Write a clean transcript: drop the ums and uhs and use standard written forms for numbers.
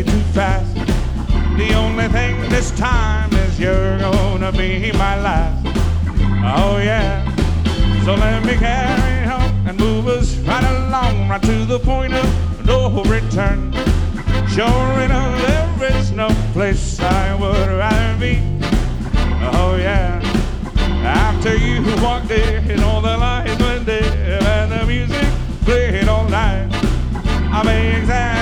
it too fast. The only thing this time is you're gonna be my last. Oh yeah, so let me carry on and move us right along, right to the point of no return. Sure enough, there is no place I would rather be. Oh yeah, after you walked in, all the lights went dim and the music played all night. I may exact